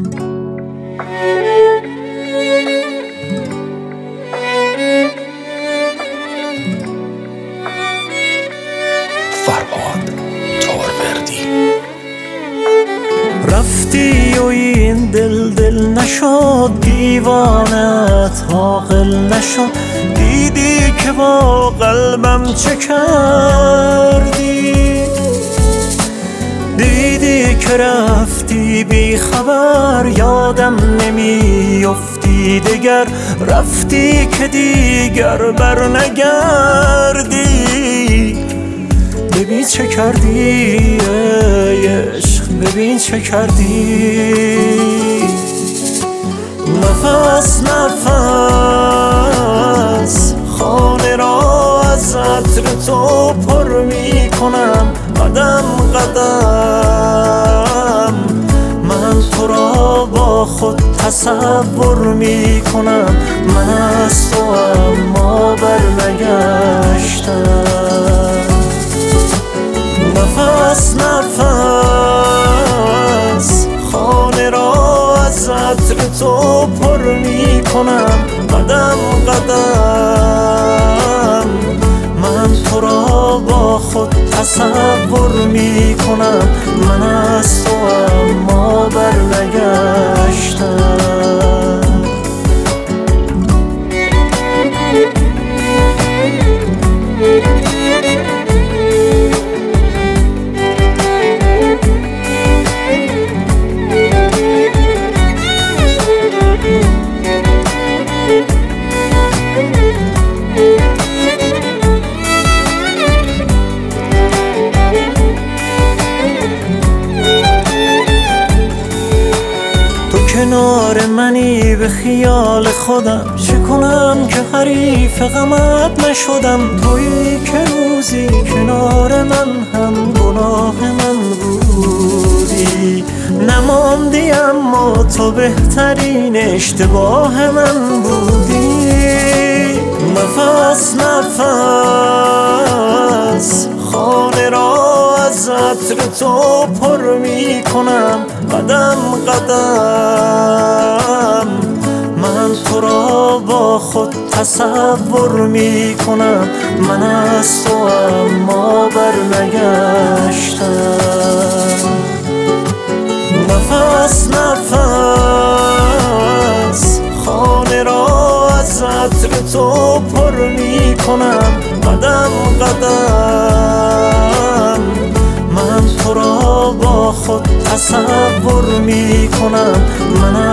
فرهاد تاروردی. رفتی و این دل نشد، دیوانت عاقل نشد. دیدی که با قلبم چه کردی، دیدی که رفتی بی خبر، یادم نمیافتی دگر. رفتی که دیگر بر نگردی. ببین چه کردی ای عشق، ببین چه کردی. نفس نفس خانه را از عطر تو پر می کنم. قدم قدم من تو را با خود تصور می کنم. من از تو اما بر نگشتم. نفس نفس خانه را از عطر تو پر می کنم. قدم قدم من تو را با خود تصور می کنم. من از تو اما بر نگشتم. کنار منی به خیال خودم، چه کنم که حریف غمت نشدم. تویی که روزی کنار من هم گناه من بودی. نماندی اما تو بهترین اشتباه من بودی. نفس نفس خانه را از عطر تو پر می کنم. قدم قدم من تو را با خود تصور می کنم. من از تو اما بر نگشتم. نفس نفس خانه را از عطر تو پر می کنم. قدم قدم من تو را با خود تصور می کنم. من